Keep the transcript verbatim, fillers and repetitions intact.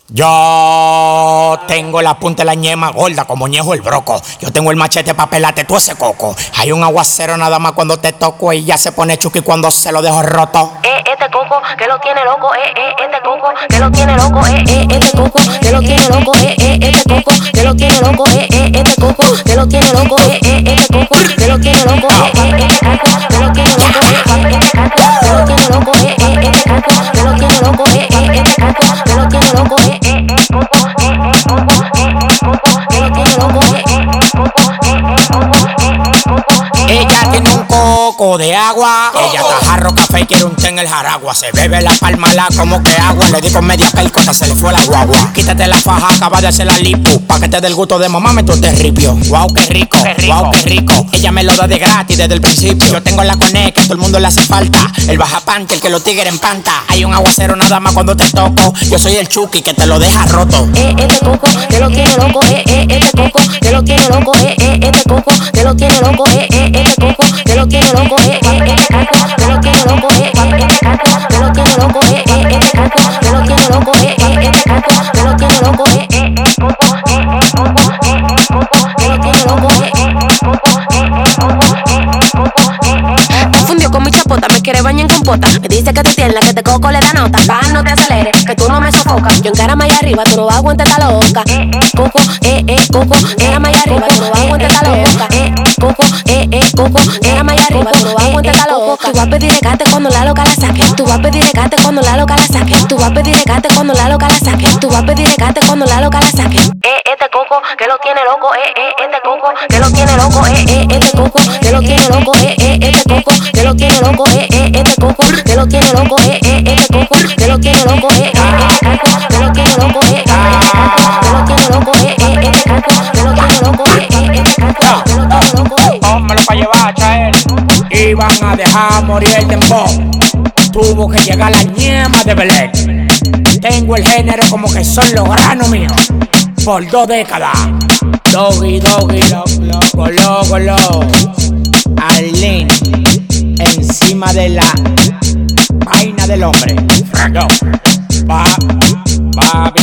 Yo tengo la punta de la ñema gorda como Ñejo el Broco. Yo tengo el machete pa' pelarte tú ese coco. Hay un aguacero nada más cuando te toco y ya se pone chuki cuando se lo dejo roto. Eh, este coco que lo tiene loco, eh, eh, este coco que lo tiene loco, eh, eh, este coco que lo tiene loco, eh, eh, este coco que lo tiene loco, eh, eh, este coco que lo tiene loco, eh, eh, este coco que lo tiene loco, eh, eh, este coco que lo tiene loco, eh, este coco que lo tiene loco, eh, eh, este coco que lo tiene loco, eh, eh, este coco que lo tiene loco, eh, eh, eh, coco, eh, eh, coco, eh, eh, coco que lo tiene loco, eh, eh, eh, coco, eh, eh, coco, eh, eh, coco. Ella tiene un coco de agua. Ella está jarro café y quiere un té en el jaragua. Se bebe la palma la como que agua. Le di con media pelcota, se le fue la guagua. Quítate la faja, acaba de hacer la lipo. Pa' que te dé el gusto de mamá, me tú te ripio. Wow, qué rico, wow, qué rico. Ella me lo da de gratis desde el principio. Yo tengo la cone que a todo el mundo le hace falta. El bajapante, el que los tigres en panta. Hay un aguacero nada más cuando te toco. Yo soy el Chucky que te lo deja roto. Eh, este coco que lo tiene loco, eh, eh, este coco que lo tiene loco, eh, eh, este coco que lo tiene loco, eh, eh, este coco que lo tiene loco, eh, eh, este coco que lo tiene loco, eh, eh, este coco que lo tiene loco, eh, eh, este coco que lo tiene loco, eh, eh, este coco que lo tiene loco, eh, eh, eh, coco, eh, eh, coco, eh, eh, coco que lo tiene loco, eh, eh, eh, coco, eh, eh, coco, eh, eh, coco, eh, eh. Me fundió con mi chapota, me quiere bañar en compota. Me dice que te tiene la que te coco le da nota. Va, no te aceleres, que tú no me sofocas. Yo encarama allá arriba, tú no vas a aguantar esta loca. Eh, eh, coco, eh, eh, coco, encarama allá arriba, tú no vas a aguantar esta loca. Eh, coco, eh, eh, coco, encarama allá arriba, tú no vas a aguantar esta loca. Tú vas a pedir recate cuando la loca la saque. Tú vas a pedir recate cuando la loca la saque. Tú vas a pedir recate cuando la loca la saque. Tú vas a pedir recate cuando la loca la saque. Eh, este coco que lo tiene loco, eh, eh, este coco que lo tiene loco, eh, eh, este coco que lo tiene loco, eh, eh, este coco que lo tiene loco, eh, eh, este coco que lo tiene loco, eh, eh, este coco que lo tiene loco, eh, eh, este coco que lo tiene loco, eh, eh, este coco que lo tiene loco, eh, eh, este coco que lo tiene loco, eh, eh, este coco que lo tiene loco, eh. Pónmelo pa' llevar, Chael. Iban a dejar morir el dembow. Tuvo que llegar la ñema de Belén. Tengo el género como que son los granos míos. Por dos décadas. Doggy, doggy, loco, loco, loco. Arlene, encima de la vaina del hombre. Va, va,